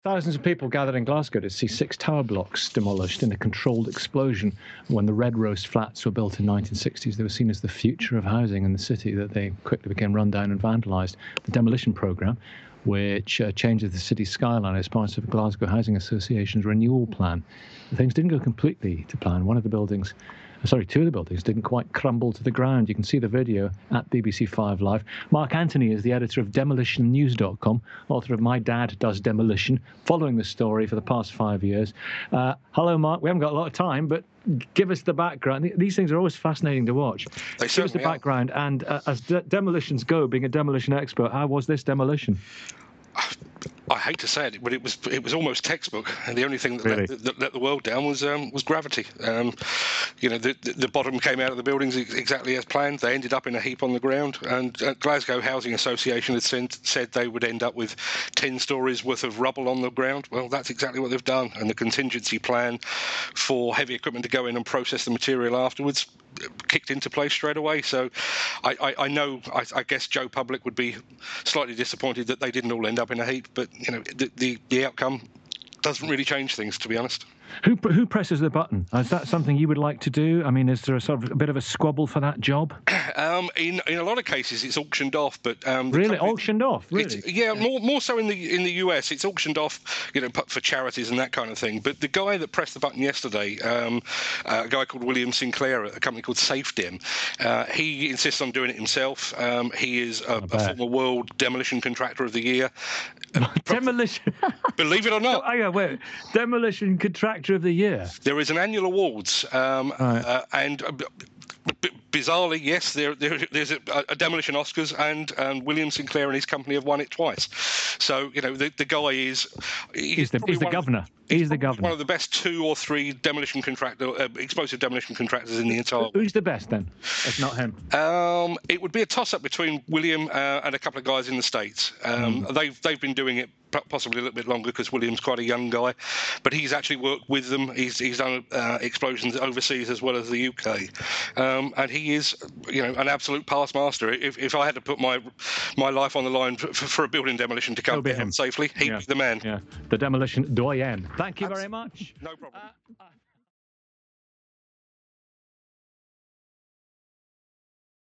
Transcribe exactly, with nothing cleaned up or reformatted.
Thousands of people gathered in Glasgow to see six tower blocks demolished in a controlled explosion. When the Red Rose flats were built in the nineteen sixties, they were seen as the future of housing in the city, that they quickly became run down and vandalised. The demolition programme, which uh, changes the city's skyline as part of Glasgow Housing Association's renewal plan. Things didn't go completely to plan. One of the buildings Sorry, two of the buildings didn't quite crumble to the ground. You can see the video at B B C Five Live. Mark Anthony is the editor of demolition news dot com, author of My Dad Does Demolition, following the story for the past five years. Uh, hello, Mark. We haven't got a lot of time, but give us the background. These things are always fascinating to watch. They give us the background. Are. And uh, as de demolitions go, being a demolition expert, how was this demolition? I hate to say it, but it was it was almost textbook. And the only thing that, really? let, that let the world down was um, was gravity. Um, you know, the, the bottom came out of the buildings exactly as planned. They ended up in a heap on the ground. And uh, Glasgow Housing Association had sent, said they would end up with ten stories worth of rubble on the ground. Well, that's exactly what they've done. And the contingency plan for heavy equipment to go in and process the material afterwards kicked into place straight away. So I, I, I know, I, I guess Joe Public would be slightly disappointed that they didn't all end up in a heap, but you know, the, the, the outcome doesn't really change things, to be honest. Who who presses the button? Is that something you would like to do? I mean, is there a sort of a bit of a squabble for that job? Um, in in a lot of cases, it's auctioned off. But um, really, company, auctioned off? Really? Yeah, more more so in the in the U S, it's auctioned off, you know, for charities and that kind of thing. But the guy that pressed the button yesterday, um, uh, a guy called William Sinclair at a company called SafeDem, uh, he insists on doing it himself. Um, he is a, a former World Demolition Contractor of the Year. Demolition. Believe it or not. Oh, yeah, wait. Demolition Contractor of the Year. There is an annual awards, um, right. uh, and uh, b bizarrely, yes, there, there there's a, a demolition Oscars, and and William Sinclair and his company have won it twice. So you know, the the guy is he's, he's the, he's the governor. Of, he's, he's the governor. One of the best two or three demolition contractor, uh, explosive demolition contractors in the entire world. Who's the best then? If not him. Um, it would be a toss-up between William uh, and a couple of guys in the States. Um, mm. They've they've been doing it possibly a little bit longer because William's quite a young guy, but he's actually worked with them. He's he's done uh, explosions overseas as well as the U K, um, and he is, you know, an absolute past master. If if I had to put my my life on the line for, for a building demolition to come down safely, he'd yeah. be the man. Yeah, the demolition doyen. Thank you Absol very much. No problem. Uh, uh